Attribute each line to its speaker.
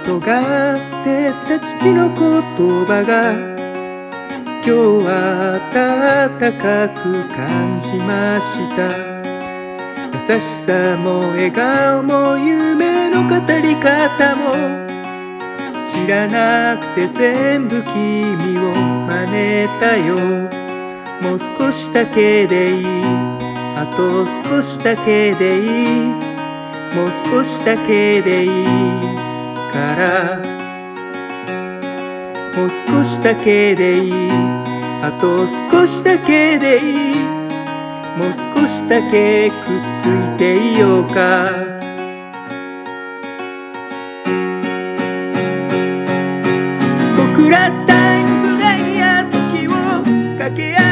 Speaker 1: がってた父の言葉が今日は温かく感じました。優しさも笑顔も夢の語り方も知らなくて全部君を真似たよ。もう少しだけでいい、あと少しだけでいい、もう少しだけでいいから、もう少しだけでいい、あと少しだけでいい、もう少しだけくっついていようか。僕らタイムフライヤー時を駆け合